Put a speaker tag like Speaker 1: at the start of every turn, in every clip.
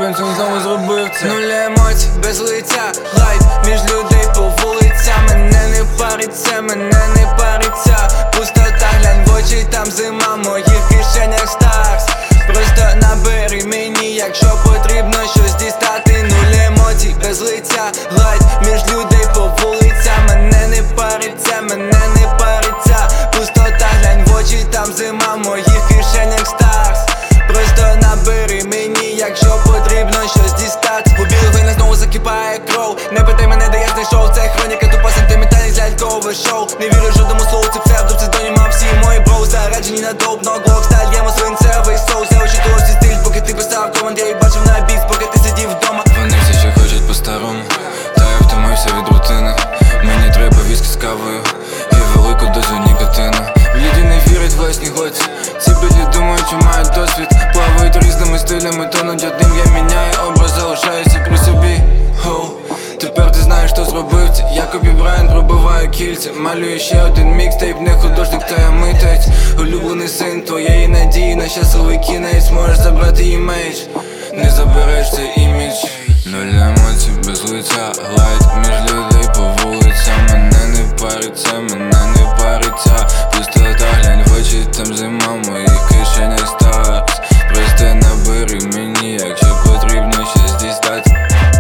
Speaker 1: Робінсон знову зробив це.
Speaker 2: Нуль емоцій, без лиця, глайд між людей по вулицям. Мене не париться, мене не париться. Пустота, глянь в очі, там зима, в моїх кишенях старс. Просто набери мені, якщо потрібно щось дістати. Нуль емоцій, без лиця, глайд між людей по вулицям. Мене не париться, мене не париться. Пустота, глянь в очі, там зима, в моїх кишенях старс. Просто набери мені, якщо потрібно щось дістати. У білих війнах знову закипає кров. Не питай мене, де я знайшов. Це хроніка, тупо сентиментальність, лялькове шоу. Не вірю жодному слову, це псевдо, це доніма. Всі мої броу зараджені на доп, но глок сталь, ємо свинцевий соус. Я очікував цей стиль, поки ти писав команд. Я їх бачив на біс, поки ти сидів вдома.
Speaker 1: Вони все ще хочуть по-старому, та я втомився від рутини. Мені треба віскі з кавою і велику дозу нікотину. Люди не вірять власні гоці. Ці білі думають, що мають досвід. Плавають різними стилями, тонуть одним. Я міняю образ, залишаюся при собі. Хоу, тепер ти знаєш, хто зробив це. Я Кобі Брайант, пробиваю кільця. Малюю ще один мікстейп, не художник, та я митець. Улюблений син твоєї надії на щасливий кінець. Можеш забрати імейдж, не забереш цей імідж. Нуль емоцій, без лиця, глайд між людей по вулицям. Мене не париться, мене не париться. Пустота, глянь в очі, там зима, в моїх кишенях старс. Просто набери мені, якщо потрібно щось дістати.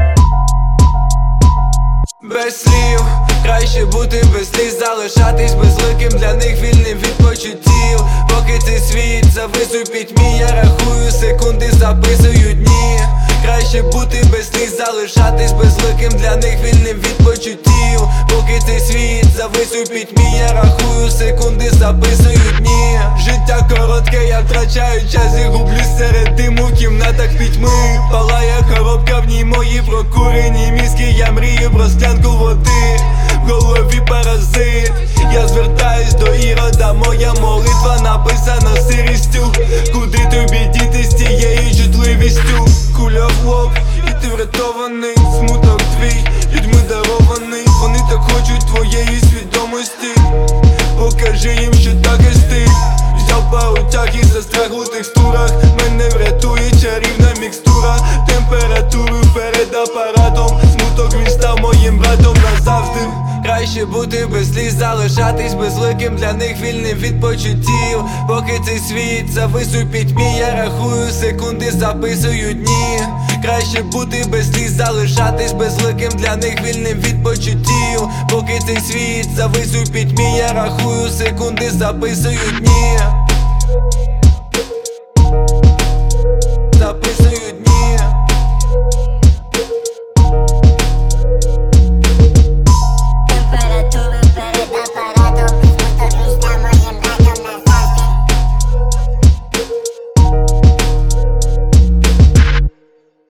Speaker 2: Без слів, краще бути без сліз, залишатись безликим, для них вільним від почуттів. Поки цей світ завис у пітьмі, я рахую секунди, записую дні. Краще бути без сліз, залишатись безликим, для них вільним від почуттів. Поки цей світ завис у пітьмі, я рахую секунди, записую дні. Життя коротке, я втрачаю час і гублюсь серед диму в кімнатах пітьми. Палає коробка, в ній мої прокурені мізки. Я мрію про склянку води, в голові паразит. Я звертаюсь до Ірода, моя молитва написана сирістю. Куди тобі діти з цією чутливістю? Куля в лоб, і ти врятований. Смуток твій, людьми дарований. Вони так хочуть твоєї свідомості. Покажи їм, що так і стиль. Взяв пару тяг і застряг у текстурах. Мене врятує чарівна мікстура. Температуру перед апаратом. Смуток, він став моїм братом назавжди. Краще бути без сліз, залишатись безликим, для них вільним від почуттів. Поки цей світ завис у пітьмі, я рахую секунди, записую дні. Краще бути без сліз, залишатись безликим, для них вільним від почуттів. Поки цей світ завис у пітьмі, я рахую секунди, записую дні.